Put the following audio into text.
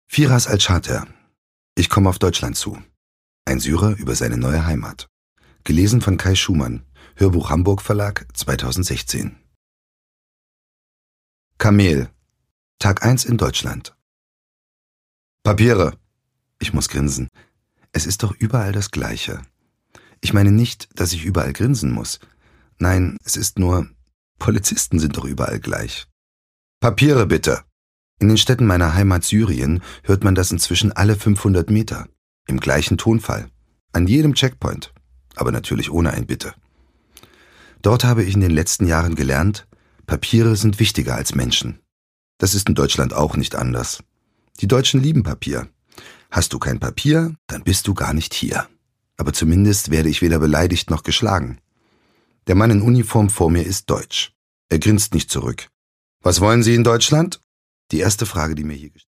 Firas al-Chater. Ich komme auf Deutschland zu. Ein Syrer über seine neue Heimat. Gelesen von Kai Schumann. Hörbuch Hamburg Verlag 2016. Kamel. Tag 1 in Deutschland. Papiere. Ich muss grinsen. Es ist doch überall das Gleiche. Ich meine nicht, dass ich überall grinsen muss. Nein, es ist nur, Polizisten sind doch überall gleich. Papiere bitte. In den Städten meiner Heimat Syrien hört man das inzwischen alle 500 Meter. Im gleichen Tonfall. An jedem Checkpoint. Aber natürlich ohne ein Bitte. Dort habe ich in den letzten Jahren gelernt, Papiere sind wichtiger als Menschen. Das ist in Deutschland auch nicht anders. Die Deutschen lieben Papier. Hast du kein Papier, dann bist du gar nicht hier. Aber zumindest werde ich weder beleidigt noch geschlagen. Der Mann in Uniform vor mir ist deutsch. Er grinst nicht zurück. Was wollen Sie in Deutschland? Die erste Frage, die mir hier gestellt